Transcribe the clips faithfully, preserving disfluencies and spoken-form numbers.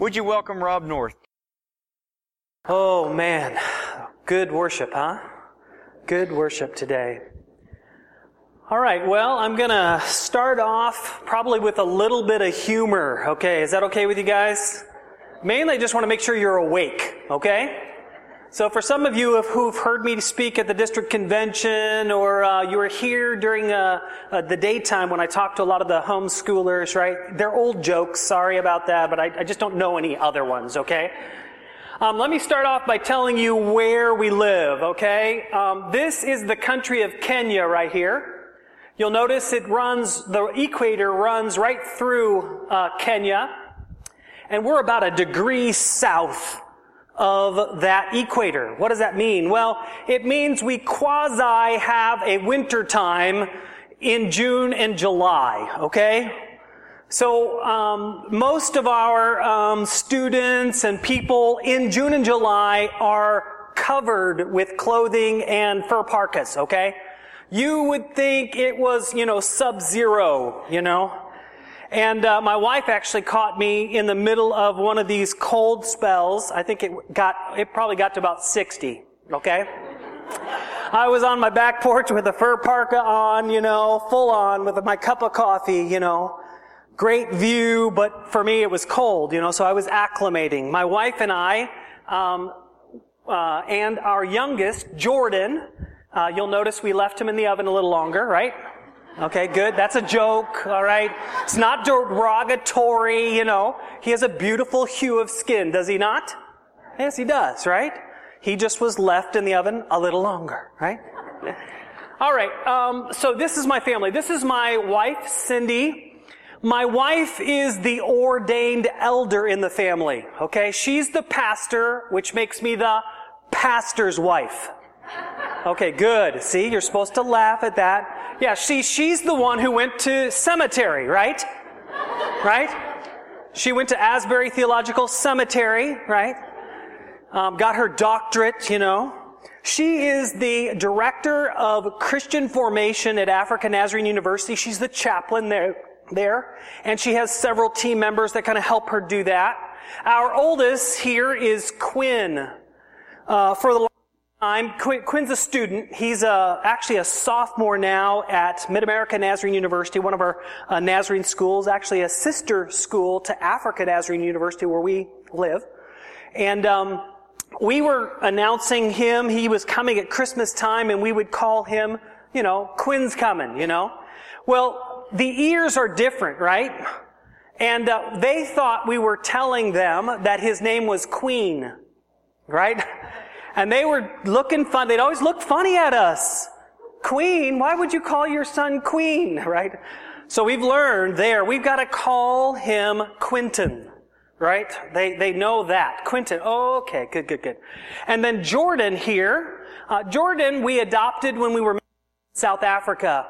Would you welcome Rob North? Oh man, good worship, huh? Good worship today. All right, well, I'm going to start off probably with a little bit of humor, okay? Is that okay with you guys? Mainly, I just want to make sure you're awake, okay? So for some of you who've heard me speak at the district convention, or uh, you were here during uh, uh, the daytime when I talked to a lot of the homeschoolers, right? They're old jokes, sorry about that, but I, I just don't know any other ones, okay? Um, let me start off by telling you where we live, okay? Um, this is the country of Kenya right here. You'll notice it runs, the equator runs right through uh, Kenya, and we're about a degree south of that equator. What does that mean? Well, it means we quasi have a winter time in June and July, okay? So um, most of our um, students and people in June and July are covered with clothing and fur parkas, okay? You would think it was, you know, sub-zero, you know? And uh, my wife actually caught me in the middle of one of these cold spells. I think it got, it probably got to about sixty, okay? I was on my back porch with a fur parka on, you know, full on with my cup of coffee, you know. Great view, but for me it was cold, you know, so I was acclimating. My wife and I, um, uh, and our youngest, Jordan, uh, you'll notice we left him in the oven a little longer, right? Okay, good. That's a joke, all right? It's not derogatory, you know. He has a beautiful hue of skin, does he not? Yes, he does, right? He just was left in the oven a little longer, right? All right, um, so this is my family. This is my wife, Cindy. My wife is the ordained elder in the family, okay? She's the pastor, which makes me the pastor's wife. Okay, good. See, you're supposed to laugh at that. Yeah, she, she's the one who went to seminary, right? Right? She went to Asbury Theological Seminary, right? Um, got her doctorate, you know. She is the director of Christian formation at African Nazarene University. She's the chaplain there, there. And she has several team members that kind of help her do that. Our oldest here is Quinn. Uh, for the I'm, Quinn's a student. He's a, actually a sophomore now at Mid-America Nazarene University, one of our uh, Nazarene schools, actually a sister school to Africa Nazarene University where we live. And um, we were announcing him. He was coming at Christmas time, and we would call him, you know, Quinn's coming, you know. Well, the ears are different, right? And uh, they thought we were telling them that his name was Queen, right? And they were looking fun. They'd always look funny at us. Queen? Why would you call your son Queen? Right? So we've learned there, we've got to call him Quinton. Right? They they know that. Quinton. Oh, okay. Good, good, good. And then Jordan here. Uh, Jordan we adopted when we were in South Africa.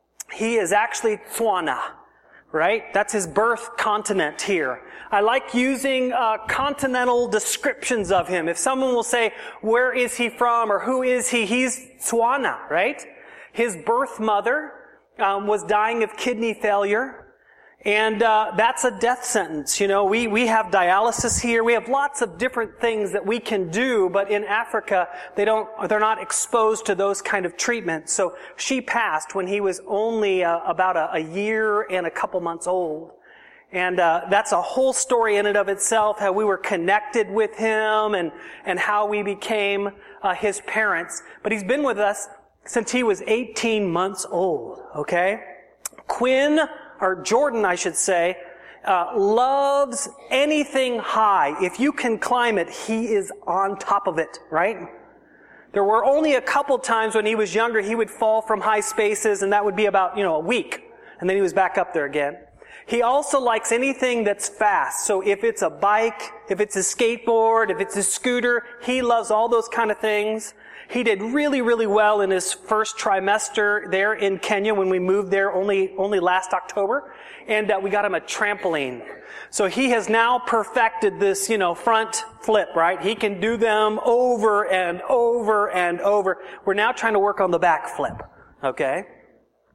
He is actually Tswana. Right? That's his birth continent here. I like using uh, continental descriptions of him. If someone will say, where is he from or who is he? He's Tswana, right? His birth mother um, was dying of kidney failure. And uh, that's a death sentence. You know, we, we have dialysis here. We have lots of different things that we can do, but in Africa, they don't, they're not exposed to those kind of treatments. So she passed when he was only uh, about a, a year and a couple months old. And uh, that's a whole story in and of itself, how we were connected with him and, and how we became uh, his parents. But he's been with us since he was eighteen months old, okay? Quinn, or Jordan, I should say, uh, loves anything high. If you can climb it, he is on top of it, right? There were only a couple times when he was younger, he would fall from high spaces, and that would be about, you know, a week. And then he was back up there again. He also likes anything that's fast. So if it's a bike, if it's a skateboard, if it's a scooter, he loves all those kind of things. He did really, really well in his first trimester there in Kenya when we moved there only, only last October. And uh, we got him a trampoline. So he has now perfected this, you know, front flip, right? He can do them over and over and over. We're now trying to work on the back flip. Okay?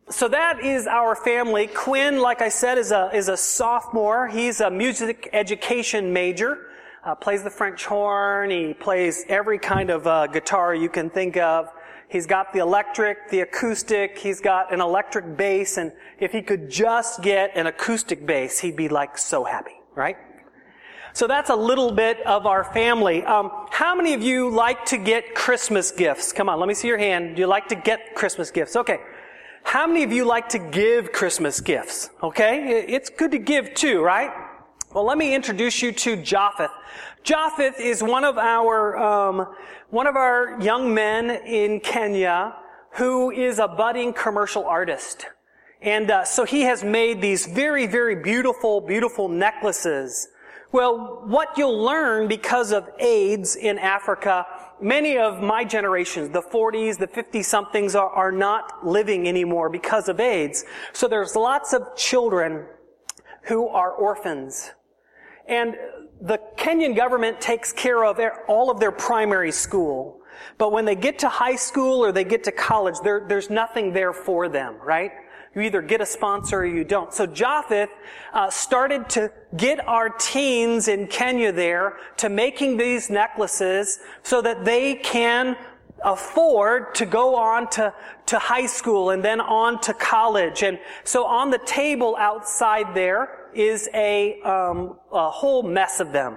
So that is our family. Quinn, like I said, is a is a sophomore. He's a music education major. Uh, plays the French horn. He plays every kind of uh, guitar you can think of. He's got the electric, the acoustic. He's got an electric bass. And if he could just get an acoustic bass, he'd be like so happy, right? So that's a little bit of our family. Um, how many of you like to get Christmas gifts? Come on, let me see your hand. Do you like to get Christmas gifts? Okay. How many of you like to give Christmas gifts? Okay? It's good to give too, right? Well, let me introduce you to Japheth. Japheth is one of our, um, one of our young men in Kenya who is a budding commercial artist. And, uh, so he has made these very, very beautiful, beautiful necklaces. Well, what you'll learn because of AIDS in Africa, many of my generations, the forties, the fifty-somethings, are, are not living anymore because of AIDS. So there's lots of children who are orphans. And the Kenyan government takes care of all of their primary school. But when they get to high school or they get to college, there, there's nothing there for them, right? You either get a sponsor or you don't. So Japheth uh, started to get our teens in Kenya there to making these necklaces so that they can afford to go on to, to high school and then on to college. And so on the table outside there is a, um, a whole mess of them.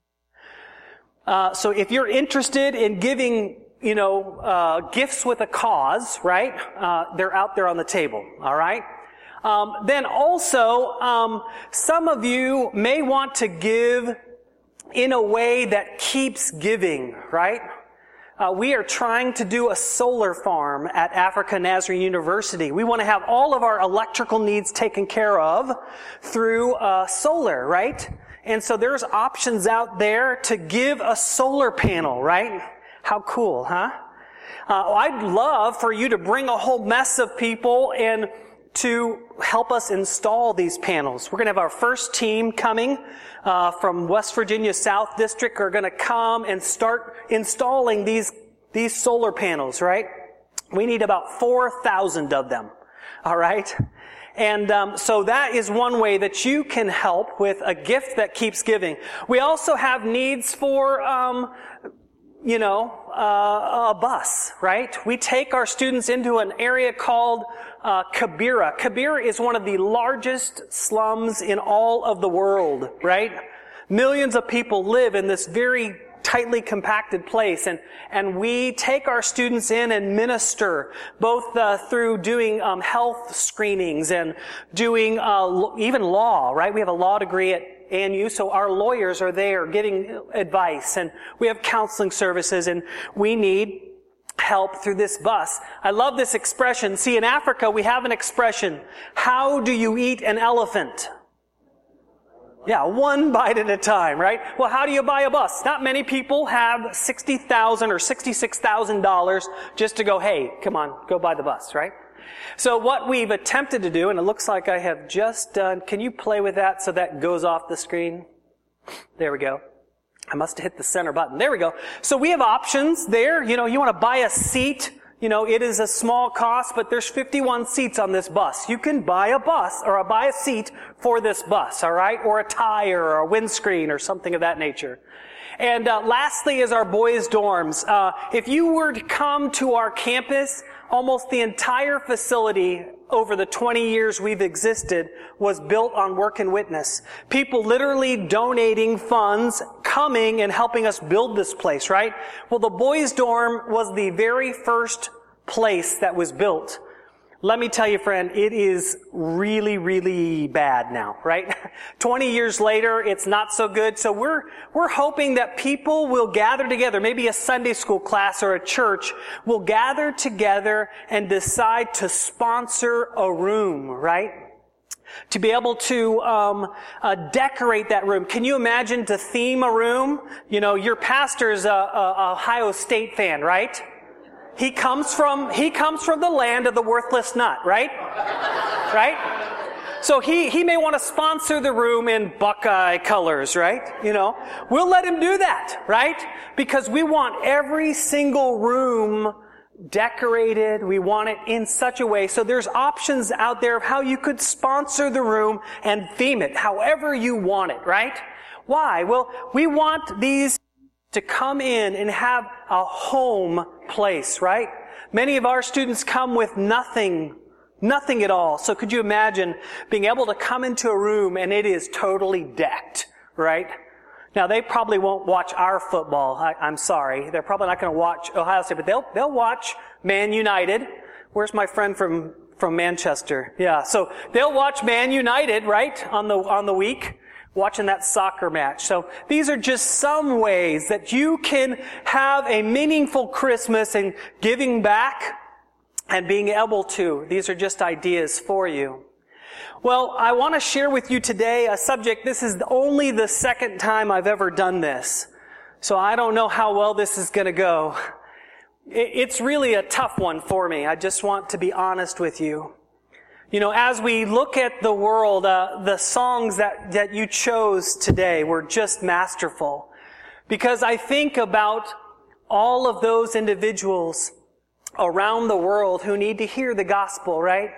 Uh, so if you're interested in giving you know, uh, gifts with a cause, right? Uh, they're out there on the table, all right? Um, then also, um, some of you may want to give in a way that keeps giving, right? Uh, we are trying to do a solar farm at African Nazarene University. We want to have all of our electrical needs taken care of through uh, solar, right? And so there's options out there to give a solar panel, right? How cool, huh? Uh, I'd love for you to bring a whole mess of people and to help us install these panels. We're going to have our first team coming uh, from West Virginia South District are going to come and start installing these these solar panels, right? We need about four thousand of them, all right? And um, so that is one way that you can help with a gift that keeps giving. We also have needs for um you know, uh, a bus, right? We take our students into an area called uh, Kibera. Kibera is one of the largest slums in all of the world, right? Millions of people live in this very tightly compacted place, and and we take our students in and minister both uh, through doing um, health screenings and doing uh, even law, right? We have a law degree at A N U, so our lawyers are there giving advice, and we have counseling services, and we need help through this bus. I love this expression. See, in Africa, we have an expression, how do you eat an elephant? Yeah, one bite at a time, right? Well, how do you buy a bus? Not many people have sixty thousand dollars or sixty-six thousand dollars just to go, hey, come on, go buy the bus, right? So what we've attempted to do, and it looks like I have just done, can you play with that so that goes off the screen? There we go. I must have hit the center button. There we go. So we have options there. You know, you want to buy a seat. You know, it is a small cost, but there's fifty-one seats on this bus. You can buy a bus or buy a seat for this bus, all right? Or a tire or a windscreen or something of that nature. And uh, lastly is our boys' dorms. Uh, if you were to come to our campus, almost the entire facility over the twenty years we've existed was built on work and witness. People literally donating funds, coming and helping us build this place, right? Well, the boys' dorm was the very first place that was built. Let me tell you, friend, it is really, really bad now, right? twenty years later, it's not so good. So we're, we're hoping that people will gather together, maybe a Sunday school class or a church will gather together and decide to sponsor a room, right? To be able to um uh, decorate that room. Can you imagine to theme a room? You know, your pastor's a, a Ohio State fan, right? He comes from, he comes from the land of the worthless nut, right? Right? So he, he may want to sponsor the room in Buckeye colors, right? You know, we'll let him do that, right? Because we want every single room decorated. We want it in such a way. So there's options out there of how you could sponsor the room and theme it however you want it, right? Why? Well, we want these to come in and have a home place, right? Many of our students come with nothing, nothing at all. So could you imagine being able to come into a room and it is totally decked, right? Now, they probably won't watch our football. I, I'm sorry. They're probably not going to watch Ohio State, but they'll, they'll watch Man United. Where's my friend from, from Manchester? Yeah. So they'll watch Man United, right? On the, on the week, watching that soccer match. So these are just some ways that you can have a meaningful Christmas and giving back and being able to. These are just ideas for you. Well, I want to share with you today a subject. This is only the second time I've ever done this. So I don't know how well this is going to go. It's really a tough one for me. I just want to be honest with you. You know, as we look at the world, uh, the songs that, that you chose today were just masterful. Because I think about all of those individuals around the world who need to hear the gospel, right?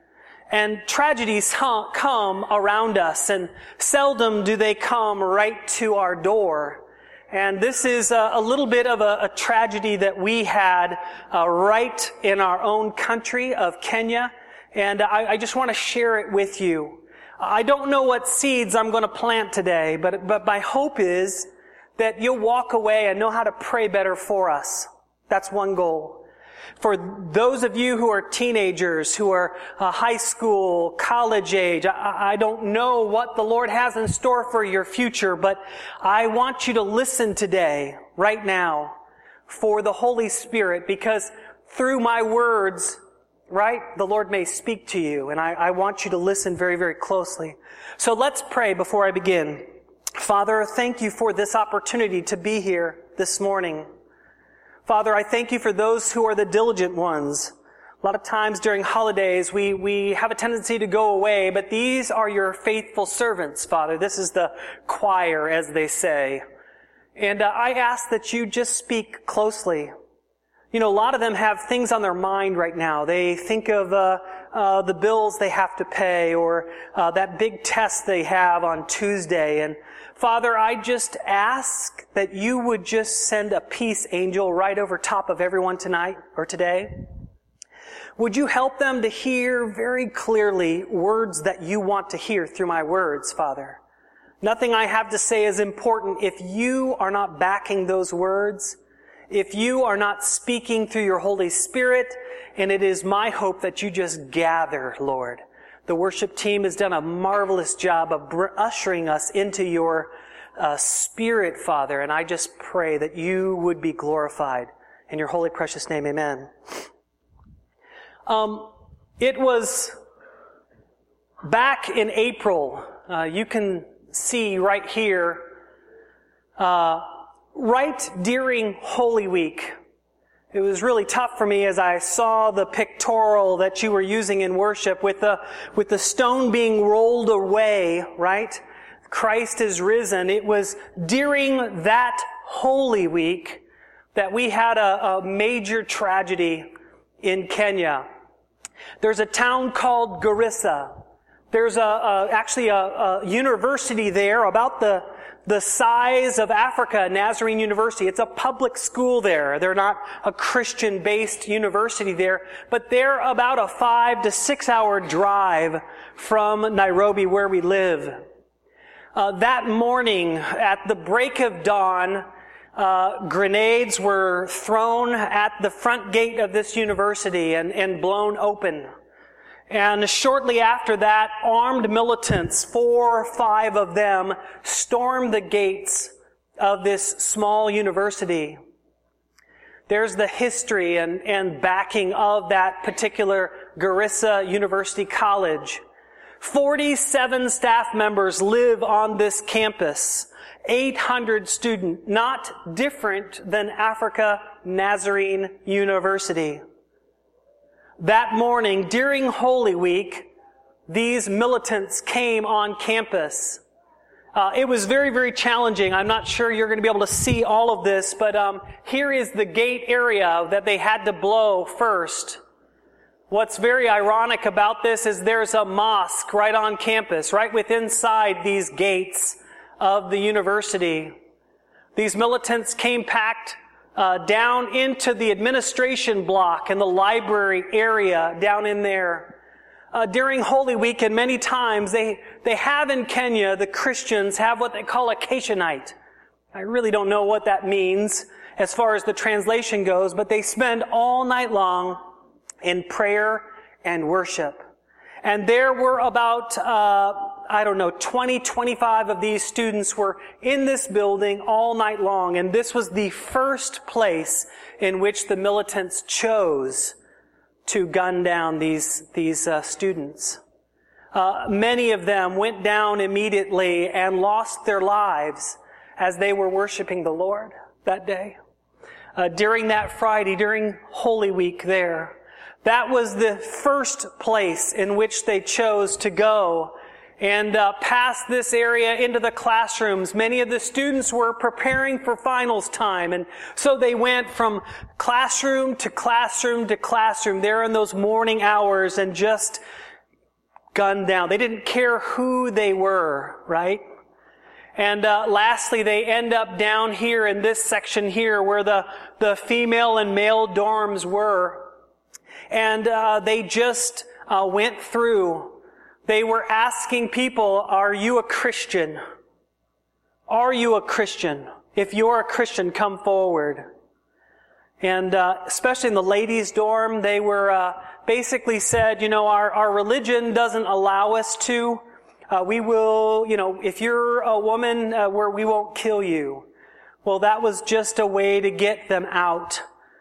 And tragedies come around us, and seldom do they come right to our door. And this is a, a little bit of a, a tragedy that we had uh, right in our own country of Kenya. And I, I just want to share it with you. I don't know what seeds I'm going to plant today, but, but my hope is that you'll walk away and know how to pray better for us. That's one goal. For those of you who are teenagers, who are uh, high school, college age, I, I don't know what the Lord has in store for your future, but I want you to listen today, right now, for the Holy Spirit, because through my words, right, the Lord may speak to you, and I, I want you to listen very, very closely. So let's pray before I begin. Father, thank you for this opportunity to be here this morning. Father, I thank you for those who are the diligent ones. A lot of times during holidays, we, we have a tendency to go away, but these are your faithful servants, Father. This is the choir, as they say. And uh, I ask that you just speak closely. You know, a lot of them have things on their mind right now. They think of uh, uh, the bills they have to pay, or uh, that big test they have on Tuesday. And Father, I just ask that you would just send a peace angel right over top of everyone tonight or today. Would you help them to hear very clearly words that you want to hear through my words, Father? Nothing I have to say is important if you are not backing those words, if you are not speaking through your Holy Spirit, and it is my hope that you just gather, Lord. The worship team has done a marvelous job of ushering us into your uh, Spirit, Father, and I just pray that you would be glorified. In your holy, precious name, amen. Um, it was back in April. Uh, you can see right here, uh, right during Holy Week. It was really tough for me as I saw the pictorial that you were using in worship with the, with the stone being rolled away, right? Christ is risen. It was during that Holy Week that we had a, a major tragedy in Kenya. There's a town called Garissa. There's a, a actually a, a university there about the the size of Africa, Nazarene University. It's a public school there. They're not a Christian-based university there, but they're about a five to six hour drive from Nairobi, where we live. Uh, that morning, at the break of dawn, uh, grenades were thrown at the front gate of this university and, and blown open. And shortly after that, armed militants, four or five of them, stormed the gates of this small university. There's the history and, and backing of that particular Garissa University College. forty-seven staff members live on this campus. eight hundred students, not different than Africa Nazarene University. That morning, during Holy Week, these militants came on campus. Uh, it was very, very challenging. I'm not sure you're going to be able to see all of this, but um, here is the gate area that they had to blow first. What's very ironic about this is there's a mosque right on campus, right within inside these gates of the university. These militants came packed uh, down into the administration block and the library area down in there. Uh, during Holy Week, and many times they, they have in Kenya, the Christians have what they call a Kesha night. I really don't know what that means as far as the translation goes, but they spend all night long in prayer and worship. And there were about, uh, I don't know, twenty, twenty-five of these students were in this building all night long, and this was the first place in which the militants chose to gun down these these uh, students. Uh, many of them went down immediately and lost their lives as they were worshiping the Lord that day. Uh, during that Friday, during Holy Week there, that was the first place in which they chose to go. And uh, past this area into the classrooms, many of the students were preparing for finals time. And so they went from classroom to classroom to classroom there in those morning hours and just gunned down. They didn't care who they were, right? And uh, lastly, they end up down here in this section here where the, the female and male dorms were. And uh, they just uh, went through. They were asking people, are you a Christian? Are you a Christian? If you're a Christian, come forward. And uh, especially in the ladies' dorm, they were uh, basically said, you know, our, our religion doesn't allow us to. Uh, we will, you know, if you're a woman, uh, where we won't kill you. Well, that was just a way to get them out.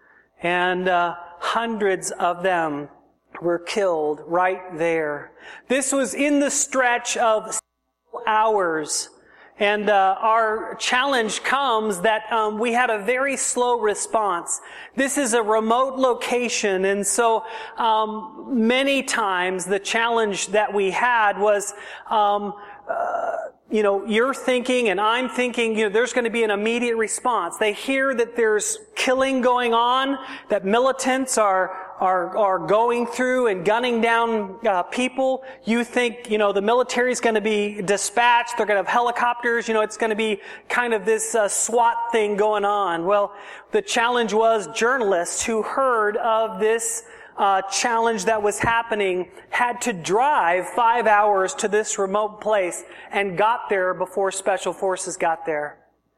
And uh, hundreds of them were killed right there. This was in the stretch of several hours. And uh, our challenge comes that um, we had a very slow response. This is a remote location, and so um, many times the challenge that we had was, um, uh, you know, you're thinking and I'm thinking, you know, there's going to be an immediate response. They hear that there's killing going on, that militants are are are going through and gunning down uh, people. You think, you know, the military's going to be dispatched. They're going to have helicopters. You know, it's going to be kind of this uh, SWAT thing going on. Well, the challenge was journalists who heard of this uh, challenge that was happening had to drive five hours to this remote place and got there before special forces got there.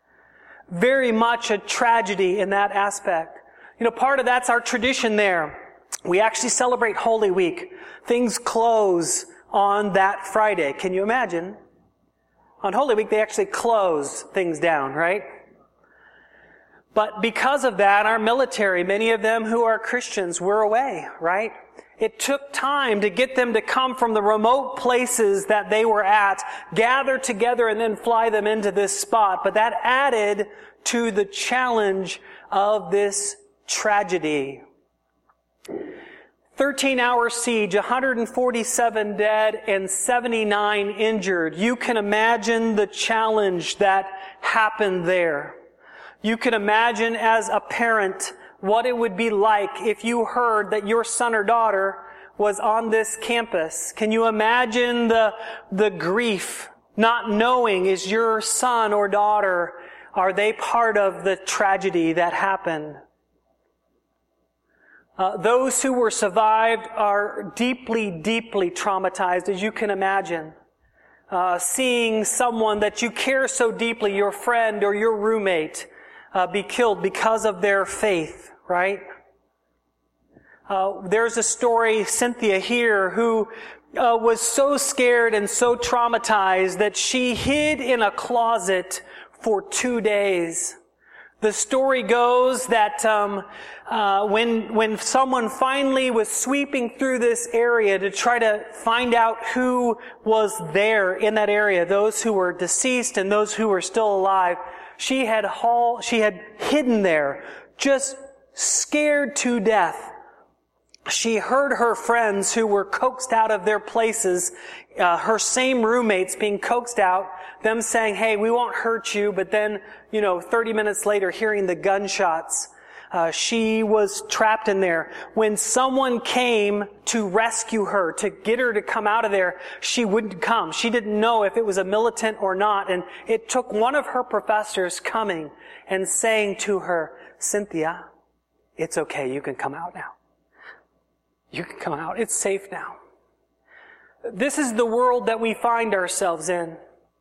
Very much a tragedy in that aspect. You know, part of that's our tradition there. We actually celebrate Holy Week. Things close on that Friday. Can you imagine? On Holy Week, they actually close things down, right? But because of that, our military, many of them who are Christians, were away, right? It took time to get them to come from the remote places that they were at, gather together, and then fly them into this spot. But that added to the challenge of this tragedy. thirteen-hour siege, one hundred forty-seven dead and seventy-nine injured. You can imagine the challenge that happened there. You can imagine as a parent what it would be like if you heard that your son or daughter was on this campus. Can you imagine the, the grief, not knowing, is your son or daughter, are they part of the tragedy that happened? Uh, those who were survived are deeply, deeply traumatized, as you can imagine. Uh, seeing someone that you care so deeply, your friend or your roommate, uh, be killed because of their faith, right? Uh, there's a story, Cynthia here, who uh, was so scared and so traumatized that she hid in a closet for two days. The story goes that um, uh, when when someone finally was sweeping through this area to try to find out who was there in that area, those who were deceased and those who were still alive, she had haul, she had hidden there, just scared to death. she heard her friends who were coaxed out of their places, uh, her same roommates being coaxed out, them saying, hey, we won't hurt you, but then, you know, thirty minutes later hearing the gunshots. Uh, she was trapped in there. When someone came to rescue her, to get her to come out of there, she wouldn't come. She didn't know if it was a militant or not. And it took one of her professors coming and saying to her, Cynthia, it's okay. You can come out now. You can come out. It's safe now. This is the world that we find ourselves in.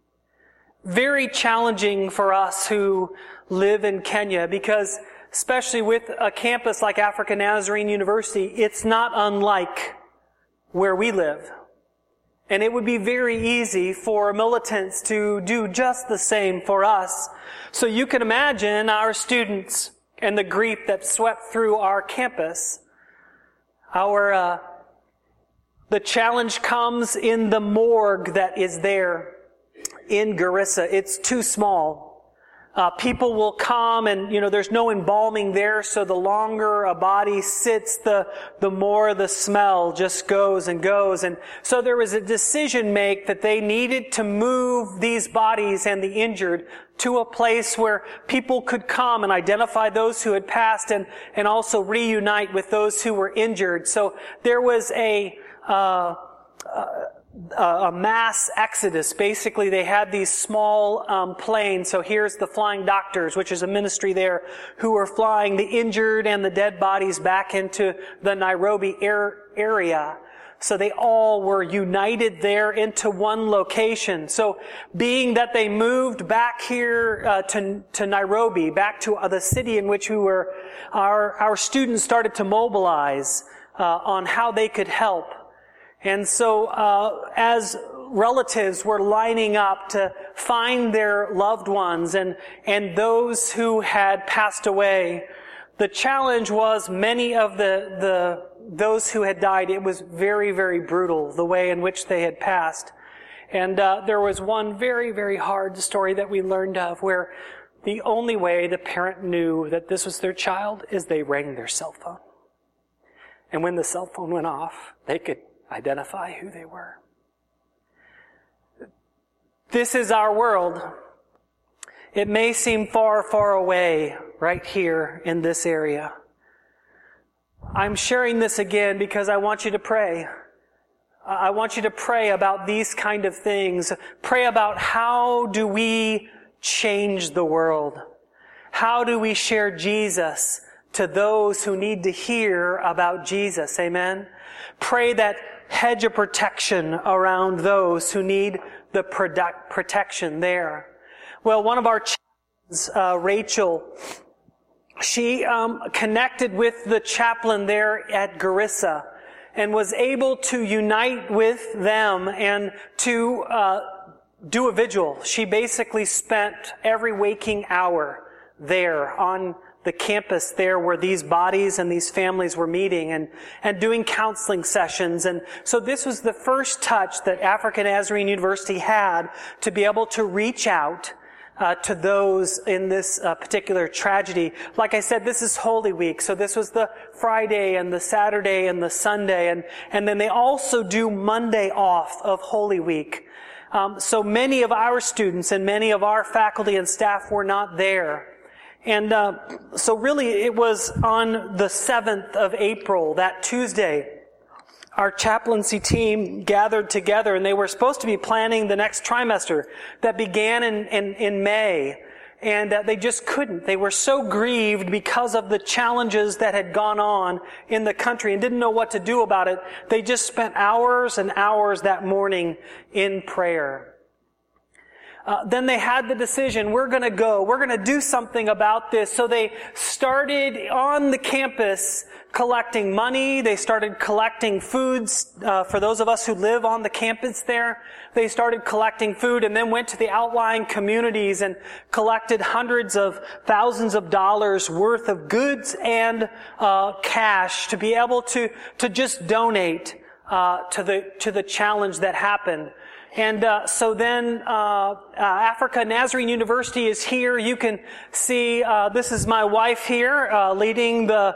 Very challenging for us who live in Kenya because especially with a campus like African Nazarene University, it's not unlike where we live. And it would be very easy for militants to do just the same for us. So you can imagine our students and the grief that swept through our campus. Our, uh, the challenge comes in the morgue that is there in Garissa. It's too small. Uh, people will come and, you know, there's no embalming there, so the longer a body sits, the, the more the smell just goes and goes. And so there was a decision made that they needed to move these bodies and the injured to a place where people could come and identify those who had passed and, and also reunite with those who were injured. So there was a, uh, uh a mass exodus. Basically, they had these small um, planes. So here's the Flying Doctors, which is a ministry there, who were flying the injured and the dead bodies back into the Nairobi air area. So they all were united there into one location. So being that they moved back here uh, to, to Nairobi, back to uh, the city in which we were, our, our students started to mobilize uh, on how they could help. And so, uh, as relatives were lining up to find their loved ones and, and those who had passed away, the challenge was many of the, the, those who had died, it was very, very brutal, the way in which they had passed. And, uh, there was one very, very hard story that we learned of where the only way the parent knew that this was their child is they rang their cell phone. And when the cell phone went off, they could identify who they were. This is our world. It may seem far, far away right here in this area. I'm sharing this again because I want you to pray. I want you to pray about these kind of things. Pray about how do we change the world? How do we share Jesus to those who need to hear about Jesus? Amen? Pray that hedge of protection around those who need the product protection there. Well, one of our chaplains, uh, Rachel, she um, connected with the chaplain there at Garissa and was able to unite with them and to uh, do a vigil. She basically spent every waking hour there on the campus there where these bodies and these families were meeting and, and doing counseling sessions. And so this was the first touch that African Nazarene University had to be able to reach out uh, to those in this uh, particular tragedy. Like I said, this is Holy Week. So this was the Friday and the Saturday and the Sunday. And, and then they also do Monday off of Holy Week. Um, so many of our students and many of our faculty and staff were not there. And uh, so really it was on the seventh of April, that Tuesday, our chaplaincy team gathered together and they were supposed to be planning the next trimester that began in, in, in May. And uh, they just couldn't. They were so grieved because of the challenges that had gone on in the country and didn't know what to do about it. They just spent hours and hours that morning in prayer. Uh, then they had the decision, we're going to go, we're going to do something about this. So they started on the campus collecting money. They started collecting foods uh, for those of us who live on the campus there. They started collecting food and then went to the outlying communities and collected hundreds of thousands of dollars worth of goods and uh, cash to be able to to just donate uh, to the to the challenge that happened. And uh, so then uh, uh Africa Nazarene University is here. You can see uh this is my wife here uh leading the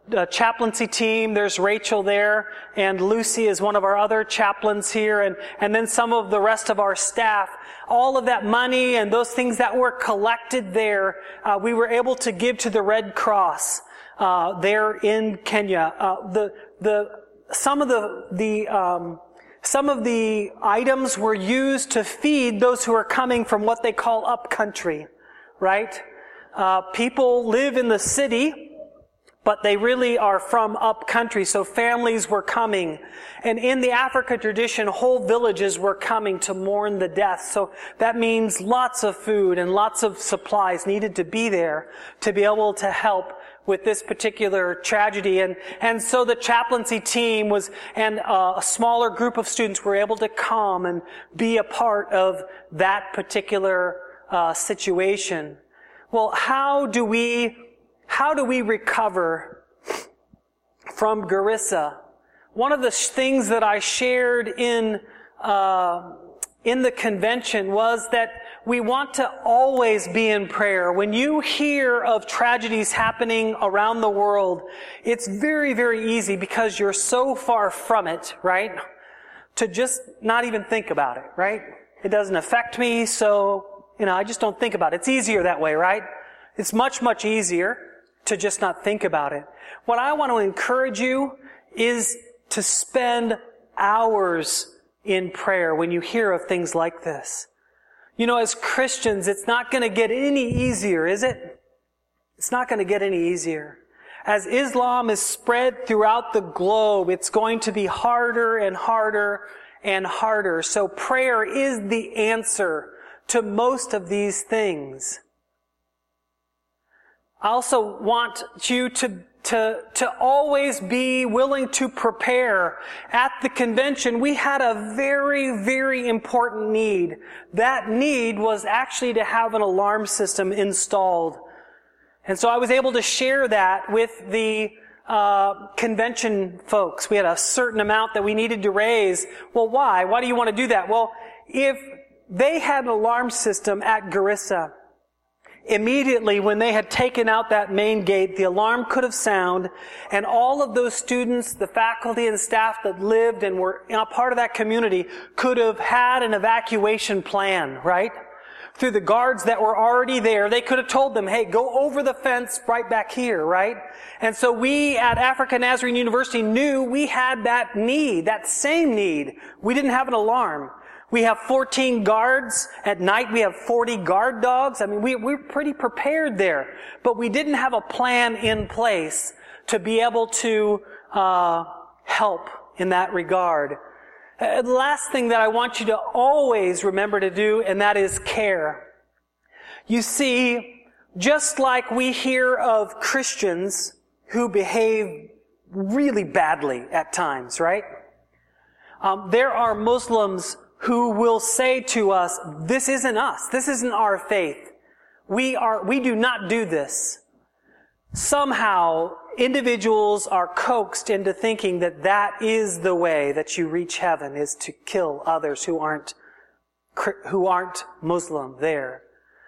uh, chaplaincy team. There's Rachel there, and Lucy is one of our other chaplains here, and, and then some of the rest of our staff. All of that money and those things that were collected there, uh, we were able to give to the Red Cross uh, there in Kenya. Uh, the the some of the the um, some of the items were used to feed those who are coming from what they call up country, right? Uh, people live in the city, but they really are from up country. So families were coming. And in the African tradition, whole villages were coming to mourn the death. So that means lots of food and lots of supplies needed to be there to be able to help with this particular tragedy. And, and so the chaplaincy team was, and uh, a smaller group of students were able to come and be a part of that particular uh, situation. Well, how do we, how do we recover from Garissa? One of the things that I shared in, uh, in the convention was that we want to always be in prayer. When you hear of tragedies happening around the world, it's very, very easy because you're so far from it, right? To just not even think about it, right? It doesn't affect me, so You know, I just don't think about it. It's easier that way, right? It's much, much easier to just not think about it. What I want to encourage you is to spend hours in prayer when you hear of things like this. You know, as Christians, it's not going to get any easier, is it? It's not going to get any easier. As Islam is spread throughout the globe, it's going to be harder and harder and harder. So prayer is the answer to most of these things. I also want you to, to, to always be willing to prepare. At the convention, we had a very, very important need. That need was actually to have an alarm system installed. And so I was able to share that with the uh, convention folks. We had a certain amount that we needed to raise. Well, why? Why do you want to do that? Well, if they had an alarm system at Garissa, immediately when they had taken out that main gate, the alarm could have sounded, and all of those students, the faculty and staff that lived and were a part of that community could have had an evacuation plan, right? Through the guards that were already there, they could have told them, hey, go over the fence right back here, right? And so we at African Nazarene University knew we had that need, that same need. We didn't have an alarm. We have fourteen guards. At night we have forty guard dogs. I mean, we, we're pretty prepared there. But we didn't have a plan in place to be able to uh help in that regard. Uh, the last thing that I want you to always remember to do, and that is care. You see, just like we hear of Christians who behave really badly at times, right? Um, there are Muslims who will say to us, this isn't us. This isn't our faith. We are, we do not do this. Somehow, individuals are coaxed into thinking that that is the way that you reach heaven, is to kill others who aren't, who aren't Muslim there.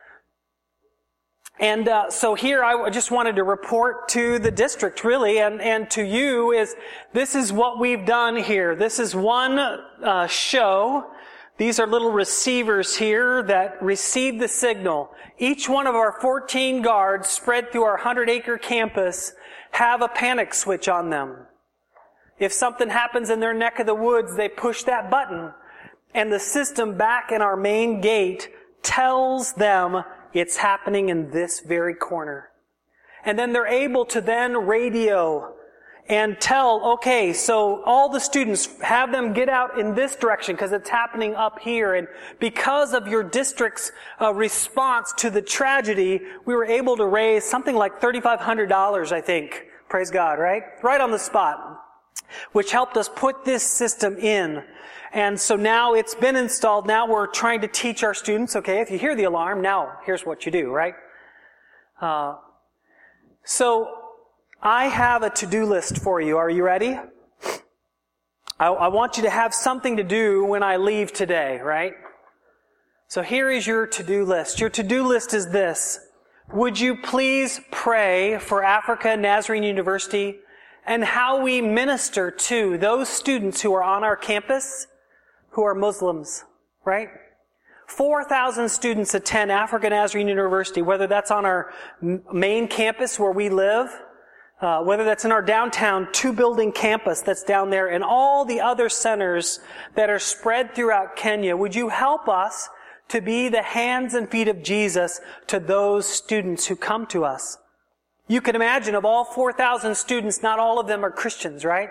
And uh, so here I just wanted to report to the district, really, and, and to you, is this is what we've done here. This is one uh, show. These are little receivers here that receive the signal. Each one of our fourteen guards spread through our hundred-acre campus have a panic switch on them. If something happens in their neck of the woods, they push that button, and the system back in our main gate tells them it's happening in this very corner. And then they're able to then radio and tell, okay, so all the students, have them get out in this direction because it's happening up here. And because of your district's uh, response to the tragedy, we were able to raise something like three thousand five hundred dollars, I think. Praise God, right? Right on the spot, which helped us put this system in. And so now it's been installed. Now we're trying to teach our students, okay, if you hear the alarm, now here's what you do, right? Uh, so I have a to-do list for you. Are you ready? I, I want you to have something to do when I leave today, right? So here is your to-do list. Your to-do list is this. Would you please pray for African Nazarene University and how we minister to those students who are on our campus who are Muslims, right? four thousand students attend African Nazarene University, whether that's on our main campus where we live, uh, whether that's in our downtown two-building campus that's down there, and all the other centers that are spread throughout Kenya. Would you help us to be the hands and feet of Jesus to those students who come to us? You can imagine, of all four thousand students, not all of them are Christians, right?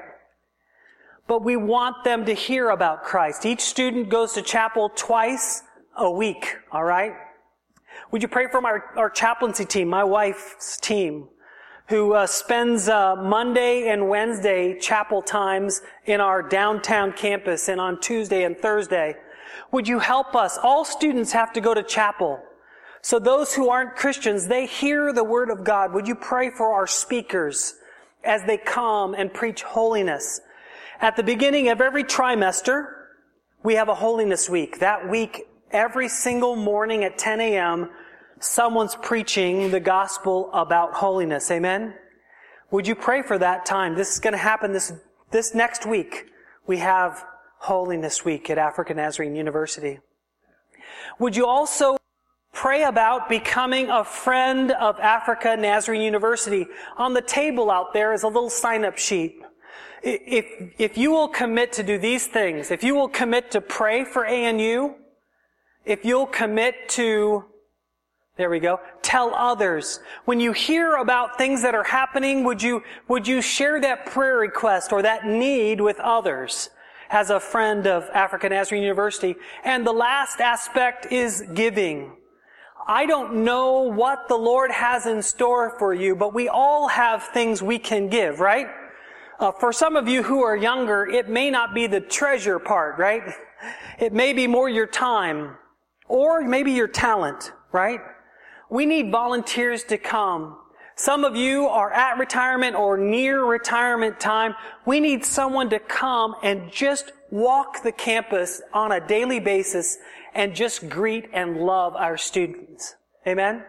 But we want them to hear about Christ. Each student goes to chapel twice a week, all right? Would you pray for our, our chaplaincy team, my wife's team, who uh, spends uh, Monday and Wednesday chapel times in our downtown campus and on Tuesday and Thursday. Would you help us? All students have to go to chapel. So those who aren't Christians, they hear the Word of God. Would you pray for our speakers as they come and preach holiness? At the beginning of every trimester, we have a holiness week. That week, every single morning at ten a.m., someone's preaching the gospel about holiness. Amen? Would you pray for that time? This is going to happen this, this next week. We have Holiness Week at African Nazarene University. Would you also pray about becoming a friend of Africa Nazarene University? On the table out there is a little sign-up sheet. If, if you will commit to do these things, if you will commit to pray for A N U, if you'll commit to, there we go, tell others. When you hear about things that are happening, would you, would you share that prayer request or that need with others as a friend of African Nazarene University? And the last aspect is giving. I don't know what the Lord has in store for you, but we all have things we can give, right? Uh, for some of you who are younger, it may not be the treasure part, right? It may be more your time. Or maybe your talent, right? We need volunteers to come. Some of you are at retirement or near retirement time. We need someone to come and just walk the campus on a daily basis and just greet and love our students. Amen?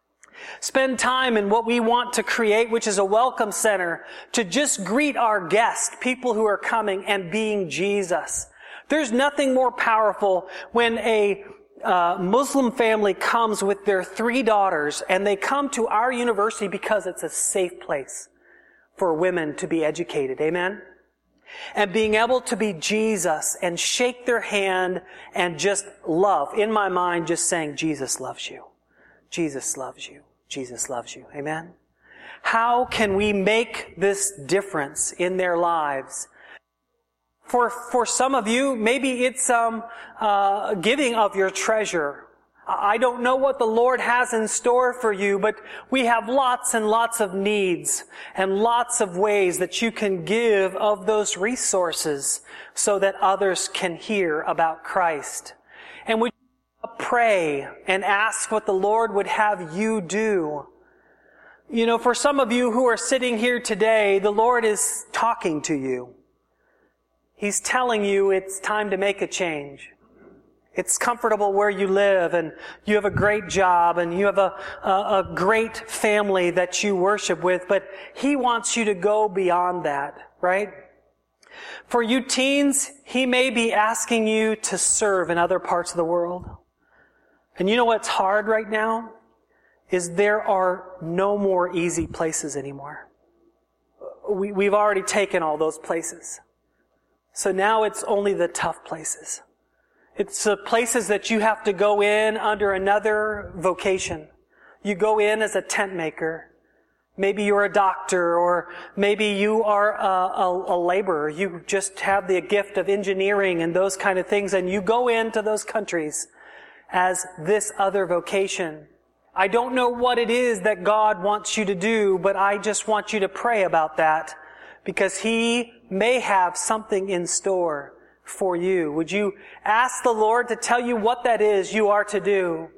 Spend time in what we want to create, which is a welcome center, to just greet our guests, people who are coming, and being Jesus. There's nothing more powerful when a Uh, Muslim family comes with their three daughters, and they come to our university because it's a safe place for women to be educated. Amen? And being able to be Jesus and shake their hand and just love. In my mind, just saying, Jesus loves you. Jesus loves you. Jesus loves you. Amen? How can we make this difference in their lives? For for some of you, maybe it's um uh giving of your treasure. I don't know what the Lord has in store for you, but we have lots and lots of needs and lots of ways that you can give of those resources so that others can hear about Christ. And would you pray and ask what the Lord would have you do? You know, for some of you who are sitting here today, the Lord is talking to you. He's telling you it's time to make a change. It's comfortable where you live, and you have a great job, and you have a, a, a great family that you worship with, but He wants you to go beyond that, right? For you teens, He may be asking you to serve in other parts of the world. And you know what's hard right now? Is there are no more easy places anymore. We, we've already taken all those places. So now it's only the tough places. It's the places that you have to go in under another vocation. You go in as a tent maker. Maybe you're a doctor, or maybe you are a, a, a laborer. You just have the gift of engineering and those kind of things, and you go into those countries as this other vocation. I don't know what it is that God wants you to do, but I just want you to pray about that, because He may have something in store for you. Would you ask the Lord to tell you what that is you are to do?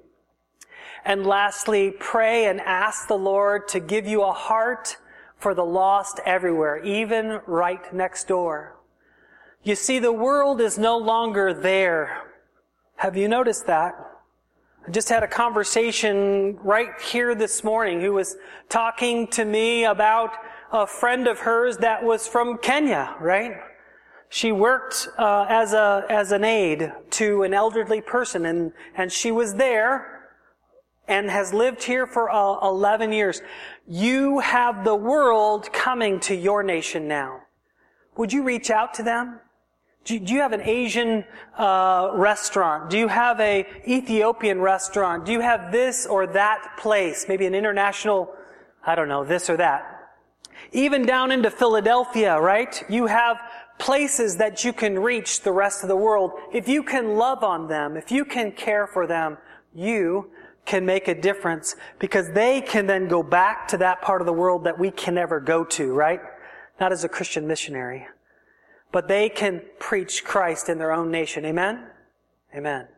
And lastly, pray and ask the Lord to give you a heart for the lost everywhere, even right next door. You see, the world is no longer there. Have you noticed that? I just had a conversation right here this morning who was talking to me about a friend of hers that was from Kenya, right? She worked uh, as a as an aide to an elderly person, and, and she was there and has lived here for uh, eleven years. You have the world coming to your nation now. Would you reach out to them? Do, do you have an Asian uh, restaurant? Do you have a Ethiopian restaurant? Do you have this or that place? Maybe an international, I don't know, this or that. Even down into Philadelphia, right? You have places that you can reach the rest of the world. If you can love on them, if you can care for them, you can make a difference, because they can then go back to that part of the world that we can never go to, right? Not as a Christian missionary. But they can preach Christ in their own nation. Amen? Amen.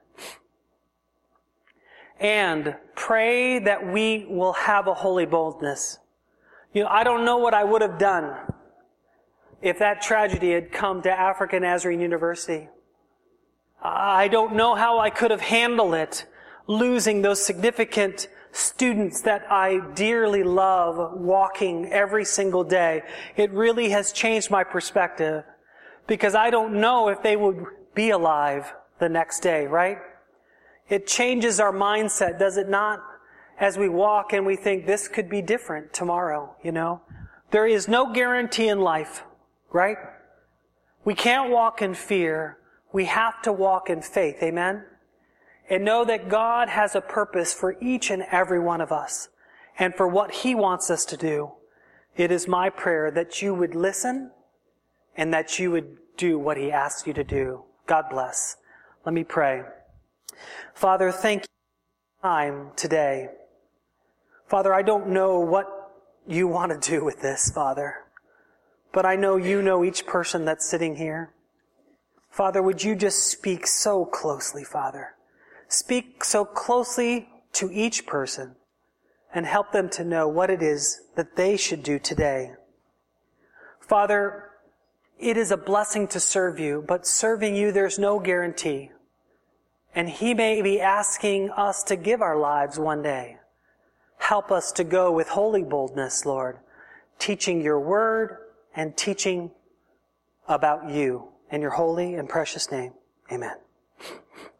And pray that we will have a holy boldness. You know, I don't know what I would have done if that tragedy had come to African Nazarene University. I don't know how I could have handled it, losing those significant students that I dearly love walking every single day. It really has changed my perspective, because I don't know if they would be alive the next day, right? It changes our mindset, does it not? As we walk and we think this could be different tomorrow, you know? There is no guarantee in life, right? We can't walk in fear. We have to walk in faith, amen? And know that God has a purpose for each and every one of us and for what He wants us to do. It is my prayer that you would listen and that you would do what He asks you to do. God bless. Let me pray. Father, thank you for time today. Father, I don't know what you want to do with this, Father, but I know you know each person that's sitting here. Father, would you just speak so closely, Father? Speak so closely to each person and help them to know what it is that they should do today. Father, it is a blessing to serve you, but serving you, there's no guarantee. And He may be asking us to give our lives one day. Help us to go with holy boldness, Lord, teaching your word and teaching about you. In your holy and precious name, amen.